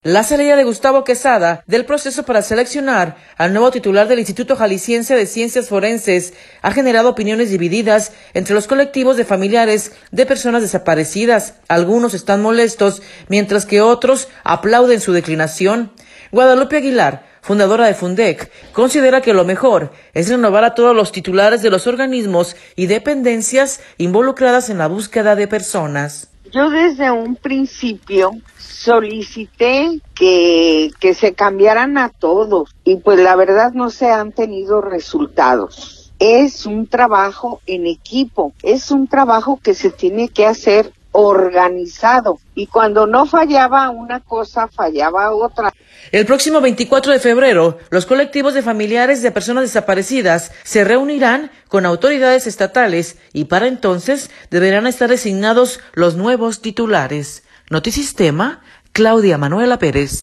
La salida de Gustavo Quesada del proceso para seleccionar al nuevo titular del Instituto Jalisciense de Ciencias Forenses ha generado opiniones divididas entre los colectivos de familiares de personas desaparecidas. Algunos están molestos, mientras que otros aplauden su declinación. Guadalupe Aguilar, fundadora de Fundec, considera que lo mejor es renovar a todos los titulares de los organismos y dependencias involucradas en la búsqueda de personas. Yo desde un principio solicité que se cambiaran a todos y pues la verdad no se han tenido resultados. Es un trabajo en equipo, es un trabajo que se tiene que hacer organizado y cuando no fallaba una cosa, fallaba otra. El próximo 24 de febrero, los colectivos de familiares de personas desaparecidas se reunirán con autoridades estatales y para entonces deberán estar designados los nuevos titulares. Notisistema, Claudia Manuela Pérez.